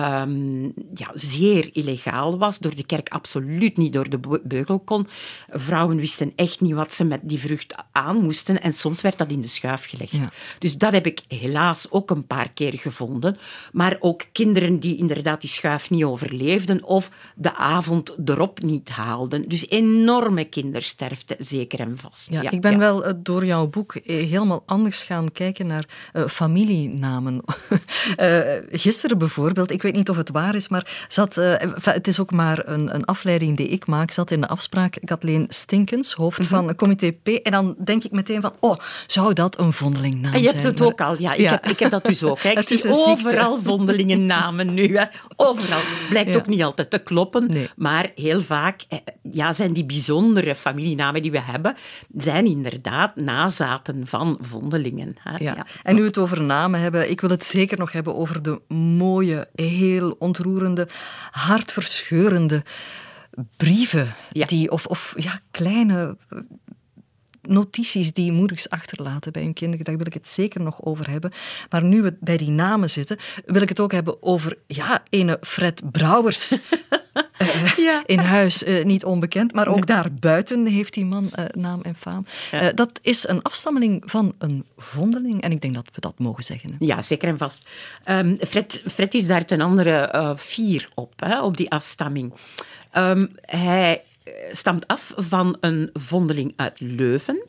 zeer illegaal was, door de kerk absoluut niet door de beugel kon. Vrouwen wisten echt niet wat ze met die vrucht aan moesten en soms werd dat in de schuif gelegd. Ja. Dus dat heb ik helaas ook een paar keer gevonden. Maar ook kinderen die inderdaad die schuif niet overleefden of de avond erop niet haalden. Dus enorme kindersterfte, zeker en vast. Ja, ik ben wel door jouw boek helemaal anders gaan kijken naar familienamen. Gisteren bijvoorbeeld, ik weet niet of het waar is, maar het is ook maar een afleiding die ik maak, zat in de afspraak Kathleen Stinkens, hoofd van Comité P. En dan denk ik meteen van, zou dat een vondelingnaam zijn? Je hebt het ook al, ik heb dat dus ook. Hè. Ik zie overal vondelingennamen nu. Hè. Overal. Blijkt ook niet altijd te kloppen, maar heel vaak zijn die bijzondere familienamen die we hebben, zijn inderdaad nazaten van vondelingen. Hè. Ja. En nu we het over namen hebben, ik wil het zeker nog hebben over de mooie, heel ontroerende, hartverscheurende brieven of kleine notities die moeders achterlaten bij hun kinderen. Daar wil ik het zeker nog over hebben. Maar nu we bij die namen zitten, wil ik het ook hebben over ene Fred Brouwers. In huis niet onbekend, maar ook daarbuiten heeft die man naam en faam. Dat is een afstammeling van een vondeling en ik denk dat we dat mogen zeggen. Hè? Ja, zeker en vast. Fred is daar ten andere fier op die afstamming. Hij stamt af van een vondeling uit Leuven,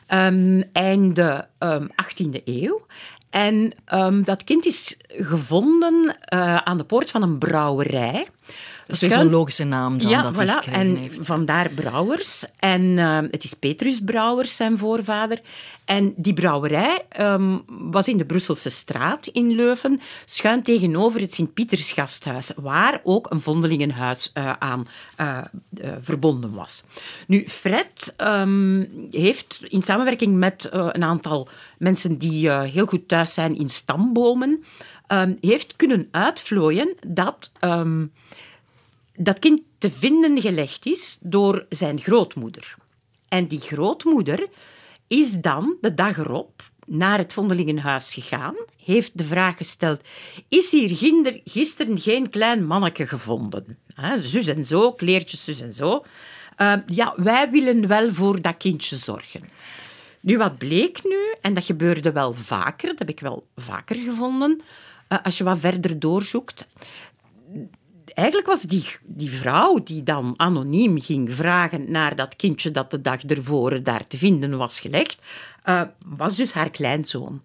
einde 18e eeuw. En dat kind is gevonden aan de poort van een brouwerij. Dat is een logische naam dan dat hij gekregen heeft. En vandaar Brouwers. En het is Petrus Brouwers, zijn voorvader. En die brouwerij was in de Brusselse straat in Leuven, schuin tegenover het Sint-Pietersgasthuis, waar ook een vondelingenhuis aan verbonden was. Nu, Fred heeft in samenwerking met een aantal mensen die heel goed thuis zijn in stambomen, heeft kunnen uitvlooien dat dat kind te vinden gelegd is door zijn grootmoeder. En die grootmoeder is dan de dag erop naar het vondelingenhuis gegaan, heeft de vraag gesteld, is hier gisteren geen klein manneke gevonden? Zus en zo, kleertjes zus en zo. Wij willen wel voor dat kindje zorgen. Nu, wat bleek nu, en dat gebeurde wel vaker, dat heb ik wel vaker gevonden, als je wat verder doorzoekt. Eigenlijk was die vrouw die dan anoniem ging vragen naar dat kindje dat de dag ervoor daar te vinden was gelegd, was dus haar kleinzoon.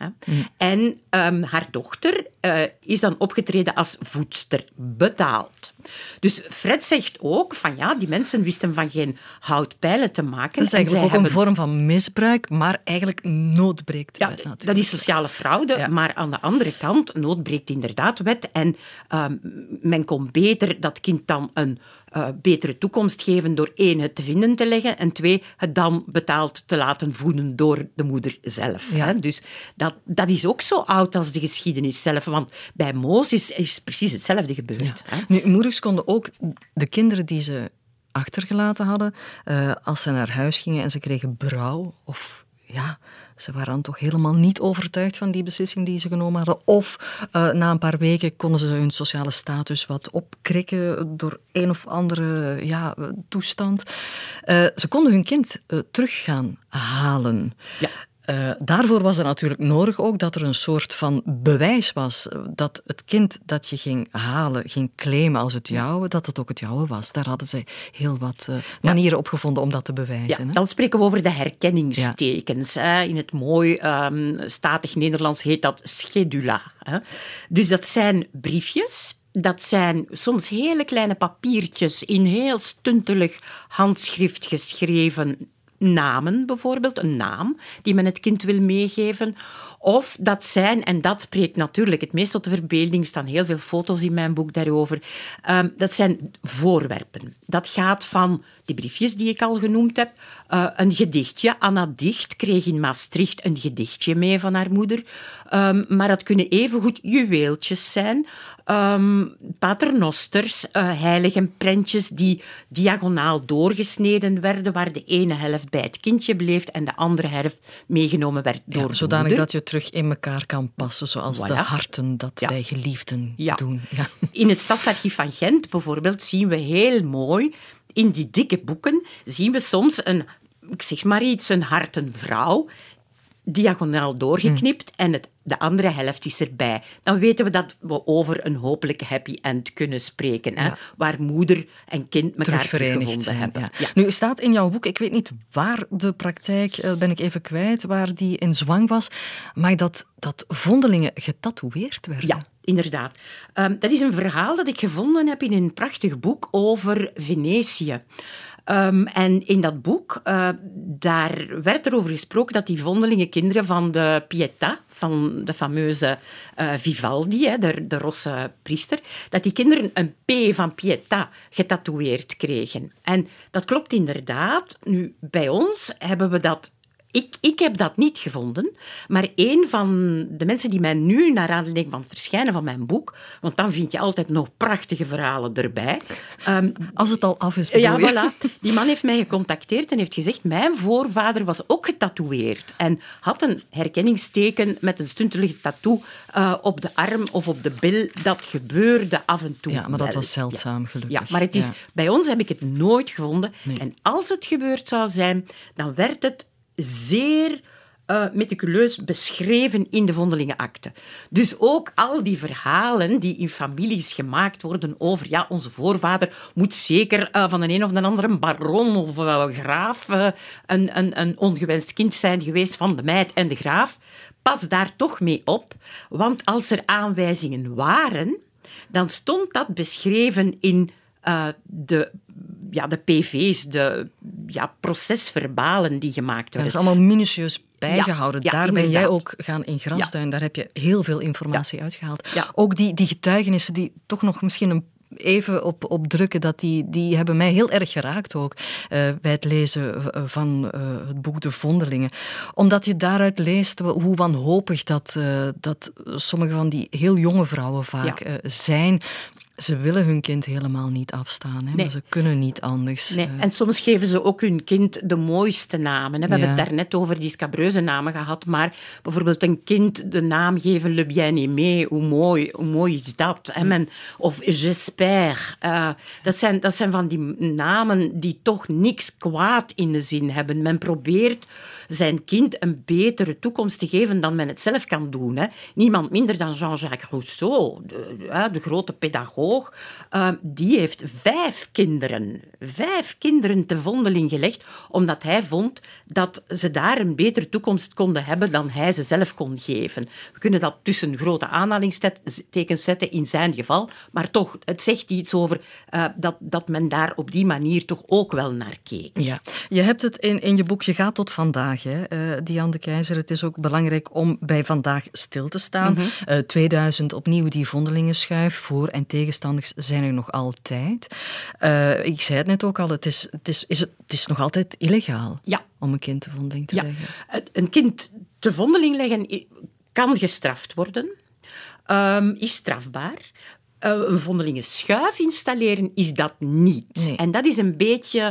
En haar dochter is dan opgetreden als voedster, betaald. Dus Fred zegt ook van die mensen wisten van geen houtpijlen te maken. Dat is eigenlijk ook een vorm van misbruik, maar eigenlijk nood breekt wet natuurlijk. Dat is sociale fraude, maar aan de andere kant, nood breekt inderdaad wet. En men kon beter dat kind dan een betere toekomst geven door 1, het te vinden te leggen en 2, het dan betaald te laten voeden door de moeder zelf. Ja. Hè? Dus dat is ook zo oud als de geschiedenis zelf, want bij Mozes is precies hetzelfde gebeurd. Ja. Hè? Nu, moeders konden ook de kinderen die ze achtergelaten hadden, als ze naar huis gingen en ze kregen brouw of ze waren dan toch helemaal niet overtuigd van die beslissing die ze genomen hadden. Of na een paar weken konden ze hun sociale status wat opkrikken door een of andere toestand. Ze konden hun kind terug gaan halen. Ja. Daarvoor was er natuurlijk nodig ook dat er een soort van bewijs was dat het kind dat je ging halen, ging claimen als het jouwe, dat het ook het jouwe was. Daar hadden ze heel wat manieren op gevonden om dat te bewijzen. Ja, dan spreken we over de herkenningstekens. Ja. In het mooi statig Nederlands heet dat schedula. Dus dat zijn briefjes. Dat zijn soms hele kleine papiertjes in heel stuntelig handschrift geschreven namen bijvoorbeeld, een naam die men het kind wil meegeven. Of dat zijn, en dat spreekt natuurlijk het meest tot de verbeelding, er staan heel veel foto's in mijn boek daarover, dat zijn voorwerpen. Dat gaat van die briefjes die ik al genoemd heb, een gedichtje. Anna Dicht kreeg in Maastricht een gedichtje mee van haar moeder. Maar dat kunnen evengoed juweeltjes zijn, paternosters, heiligenprentjes die diagonaal doorgesneden werden, waar de ene helft bij het kindje bleef en de andere helft meegenomen werd door de zodanig moeder. dat je terug in elkaar kan passen, zoals de harten dat bij geliefden doen. Ja. In het Stadsarchief van Gent bijvoorbeeld zien we heel mooi, in die dikke boeken, zien we soms een hartenvrouw, diagonaal doorgeknipt en de andere helft is erbij. Dan weten we dat we over een hopelijk happy end kunnen spreken, hè, waar moeder en kind elkaar teruggevonden hebben. Ja. Ja. Nu staat in jouw boek, ik weet niet waar de praktijk, ben ik even kwijt, waar die in zwang was, maar dat vondelingen getatoeëerd werden. Ja, inderdaad. Dat is een verhaal dat ik gevonden heb in een prachtig boek over Venetië. En in dat boek, daar werd erover gesproken dat die vondelingen kinderen van de Pietà, van de fameuze Vivaldi, de rosse priester, dat die kinderen een P van Pietà getatoeëerd kregen. En dat klopt inderdaad. Nu, bij ons hebben we dat... Ik heb dat niet gevonden, maar een van de mensen die mij nu, naar aanleiding van het verschijnen van mijn boek, want dan vind je altijd nog prachtige verhalen erbij. Als het al af is, bedoel je? Ja, voilà. Die man heeft mij gecontacteerd en heeft gezegd, mijn voorvader was ook getatoeëerd en had een herkenningsteken met een stuntelige tattoo op de arm of op de bil. Dat gebeurde af en toe. Ja, maar dat was zeldzaam, gelukkig. Ja, maar het is, bij ons heb ik het nooit gevonden. Nee. En als het gebeurd zou zijn, dan werd het zeer meticuleus beschreven in de vondelingenakte. Dus ook al die verhalen die in families gemaakt worden over onze voorvader moet zeker van een of de andere baron of graaf een ongewenst kind zijn geweest van de meid en de graaf. Pas daar toch mee op, want als er aanwijzingen waren, dan stond dat beschreven in de PV's, de procesverbalen die gemaakt werden. Dat is allemaal minutieus bijgehouden. Ja, daar ben jij ook gaan in Grasduin. Ja. Daar heb je heel veel informatie uitgehaald. Ja. Ook die getuigenissen die toch nog misschien even op drukken, dat die hebben mij heel erg geraakt ook bij het lezen van het boek De Vondelingen. Omdat je daaruit leest hoe wanhopig dat sommige van die heel jonge vrouwen vaak zijn. Ze willen hun kind helemaal niet afstaan, hè? Nee. Maar ze kunnen niet anders. Nee. En soms geven ze ook hun kind de mooiste namen. We hebben het daarnet over die scabreuze namen gehad, maar bijvoorbeeld een kind de naam geven Le Bien-Aimé, hoe mooi is dat? Of J'espère. Dat zijn van die namen die toch niks kwaad in de zin hebben. Men probeert zijn kind een betere toekomst te geven dan men het zelf kan doen. Hè. Niemand minder dan Jean-Jacques Rousseau, de grote pedagoog. Die heeft 5 kinderen te vondeling gelegd, omdat hij vond dat ze daar een betere toekomst konden hebben dan hij ze zelf kon geven. We kunnen dat tussen grote aanhalingstekens zetten in zijn geval, maar toch, het zegt iets over dat men daar op die manier toch ook wel naar keek. Ja. Je hebt het in je boek, je gaat tot vandaag, hè, Dian de Keyzer. Het is ook belangrijk om bij vandaag stil te staan. 2000 opnieuw die vondelingenschuif, voor- en tegenstanders zijn er nog altijd. Ik zei het net ook al, het is nog altijd illegaal om een kind te vondeling te leggen. Een kind te vondeling leggen kan gestraft worden, is strafbaar. Een vondelingenschuif installeren is dat niet. Nee. En dat is een beetje...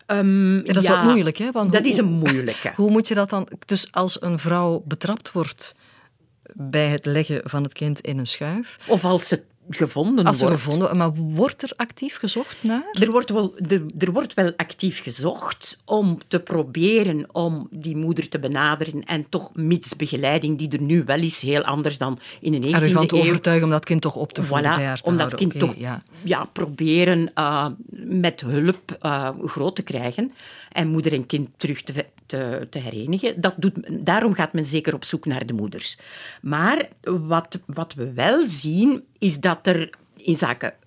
dat is wat moeilijk, hè? Want dat is een moeilijke. Hoe moet je dat dan... Dus als een vrouw betrapt wordt bij het leggen van het kind in een schuif... Of als ze gevonden. Maar wordt er actief gezocht naar? Er wordt wel actief gezocht om te proberen om die moeder te benaderen en toch mits begeleiding die er nu wel is, heel anders dan in de 19e eeuw. En van te overtuigen om dat kind toch op te voeden, bij haar te om houden. Dat kind toch proberen met hulp groot te krijgen en moeder en kind terug te herenigen. Daarom gaat men zeker op zoek naar de moeders. Maar wat we wel zien, is dat er in zaken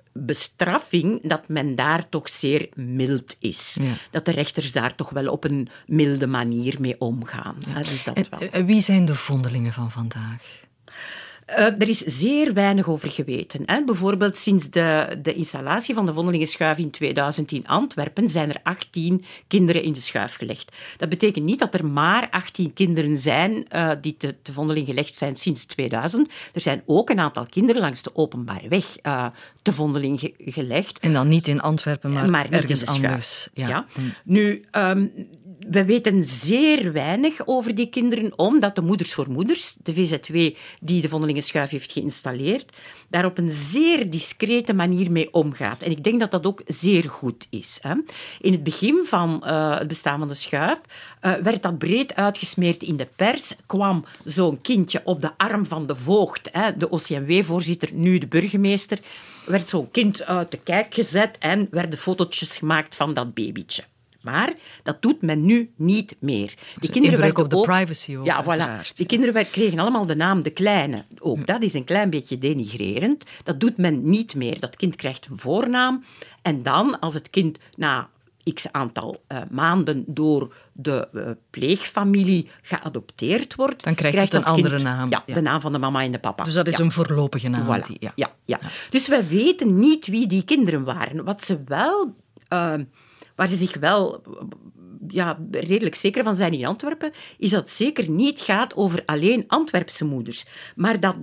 bestraffing, dat men daar toch zeer mild is. Ja. Dat de rechters daar toch wel op een milde manier mee omgaan. Ja. Dus dat wel. En wie zijn de vondelingen van vandaag? Er is zeer weinig over geweten. Hè. Bijvoorbeeld sinds de installatie van de vondelingenschuif in 2000 in Antwerpen zijn er 18 kinderen in de schuif gelegd. Dat betekent niet dat er maar 18 kinderen zijn die te vondeling gelegd zijn sinds 2000. Er zijn ook een aantal kinderen langs de openbare weg te vondeling gelegd. En dan niet in Antwerpen, maar ergens anders. Ja. Nu... we weten zeer weinig over die kinderen, omdat de Moeders voor Moeders, de VZW die de vondelingenschuif heeft geïnstalleerd, daar op een zeer discrete manier mee omgaat. En ik denk dat dat ook zeer goed is. Hè. In het begin van het bestaan van de schuif werd dat breed uitgesmeerd in de pers, kwam zo'n kindje op de arm van de voogd, hè, de OCMW-voorzitter, nu de burgemeester, werd zo'n kind uit de kijk gezet en werden fotootjes gemaakt van dat babytje. Maar dat doet men nu niet meer. Die kinderen werken op de privacy ook. Ja, voilà. Die kinderen kregen allemaal de naam De Kleine. Ook dat is een klein beetje denigrerend. Dat doet men niet meer. Dat kind krijgt een voornaam. En dan, als het kind na x aantal maanden door de pleegfamilie geadopteerd wordt, dan krijgt het een andere naam. Ja, de naam van de mama en de papa. Dus dat is een voorlopige naam. Voilà. Ja. Dus wij weten niet wie die kinderen waren. Wat ze wel... waar ze zich wel redelijk zeker van zijn in Antwerpen, is dat het zeker niet gaat over alleen Antwerpse moeders. Maar dat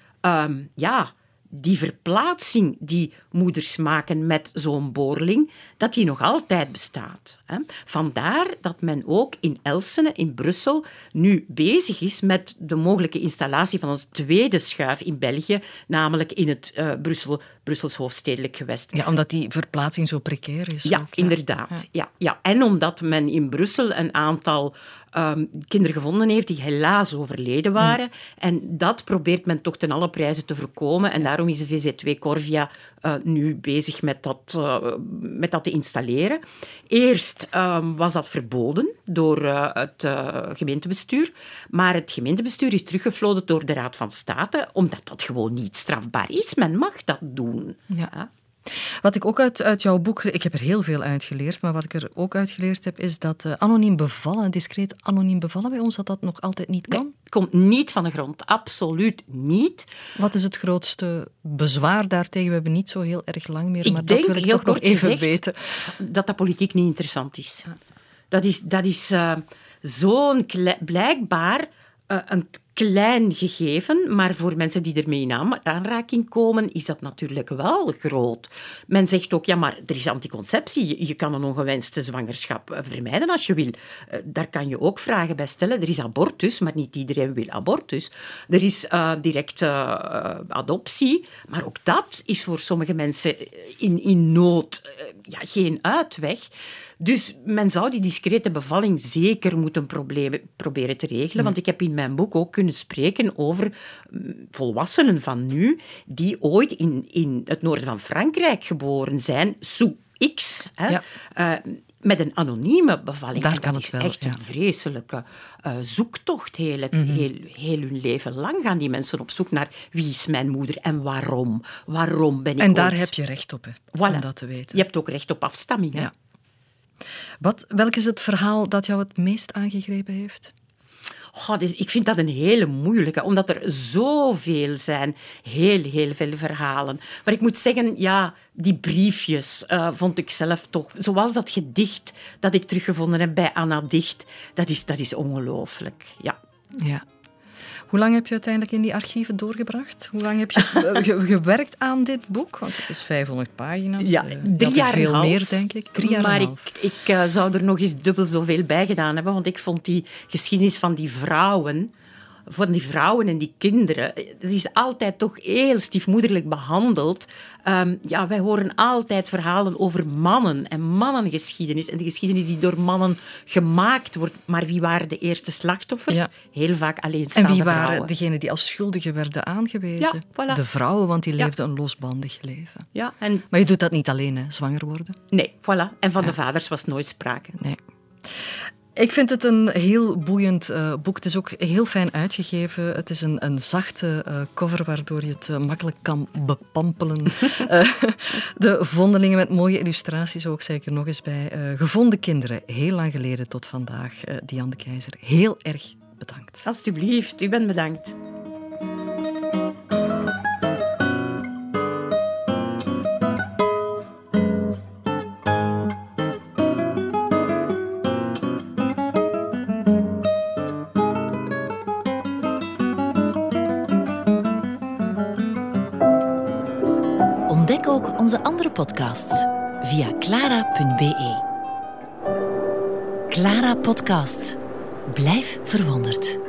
die verplaatsing die moeders maken met zo'n boorling, dat die nog altijd bestaat. Vandaar dat men ook in Elsene, in Brussel, nu bezig is met de mogelijke installatie van een tweede schuif in België, namelijk in het Brussels hoofdstedelijk gewest. Ja, omdat die verplaatsing zo precair is. Ja, ook, inderdaad. Ja. En omdat men in Brussel een aantal kinderen gevonden heeft die helaas overleden waren. En dat probeert men toch ten alle prijzen te voorkomen. En daarom is de VZW Corvia nu bezig met dat te installeren. Eerst was dat verboden door het gemeentebestuur. Maar het gemeentebestuur is teruggefloten door de Raad van State, omdat dat gewoon niet strafbaar is. Men mag dat doen. Ja. Wat ik ook uit jouw boek... Ik heb er heel veel uitgeleerd, maar wat ik er ook uitgeleerd heb, is dat anoniem bevallen, discreet anoniem bevallen bij ons, dat nog altijd niet kan. Nee, het komt niet van de grond. Absoluut niet. Wat is het grootste bezwaar daartegen? We hebben niet zo heel erg lang meer, maar dat wil ik toch nog even weten. Dat politiek niet interessant is. Dat is zo'n blijkbaar een klein gegeven, maar voor mensen die ermee in aanraking komen, is dat natuurlijk wel groot. Men zegt ook, ja, maar er is anticonceptie. Je kan een ongewenste zwangerschap vermijden als je wil. Daar kan je ook vragen bij stellen. Er is abortus, maar niet iedereen wil abortus. Er is directe adoptie, maar ook dat is voor sommige mensen in nood geen uitweg. Dus men zou die discrete bevalling zeker moeten proberen te regelen. Want ik heb in mijn boek ook kunnen spreken over volwassenen van nu die ooit in het noorden van Frankrijk geboren zijn, sous X, met een anonieme bevalling. Daar kan het wel. Dat is echt een vreselijke zoektocht. Heel hun leven lang gaan die mensen op zoek naar wie is mijn moeder en waarom. Waarom ben ik En daar heb je recht op, om dat te weten. Je hebt ook recht op afstamming. Hè? Ja. Welk is het verhaal dat jou het meest aangegrepen heeft? Ik vind dat een hele moeilijke, omdat er zoveel zijn. Heel veel verhalen. Maar ik moet zeggen, die briefjes vond ik zelf toch... Zoals dat gedicht dat ik teruggevonden heb bij Anna Dicht. Dat is ongelooflijk, ja. Hoe lang heb je uiteindelijk in die archieven doorgebracht? Hoe lang heb je gewerkt aan dit boek? Want het is 500 pagina's. Ja, 3 jaar en veel half. meer, denk ik. 3 jaar maar en half. Ik zou er nog eens dubbel zoveel bij gedaan hebben, want ik vond die geschiedenis van die vrouwen en die kinderen, dat is altijd toch heel stiefmoederlijk behandeld. Wij horen altijd verhalen over mannen en mannengeschiedenis en de geschiedenis die door mannen gemaakt wordt. Maar wie waren de eerste slachtoffers? Ja. Heel vaak alleenstaande vrouwen. En wie waren degenen die als schuldigen werden aangewezen? Ja, voilà. De vrouwen, want die leefden een losbandig leven. Ja, maar je doet dat niet alleen, hè, zwanger worden? Nee, voilà. En van de vaders was nooit sprake. Nee. Ik vind het een heel boeiend boek. Het is ook heel fijn uitgegeven. Het is een zachte cover waardoor je het makkelijk kan bepampelen. De vondelingen met mooie illustraties ook, zei ik er nog eens bij. Gevonden kinderen, heel lang geleden tot vandaag. Dian de Keyser, heel erg bedankt. Alsjeblieft, u bent bedankt. Ontdek ook onze andere podcasts via clara.be. Clara Podcast. Blijf verwonderd.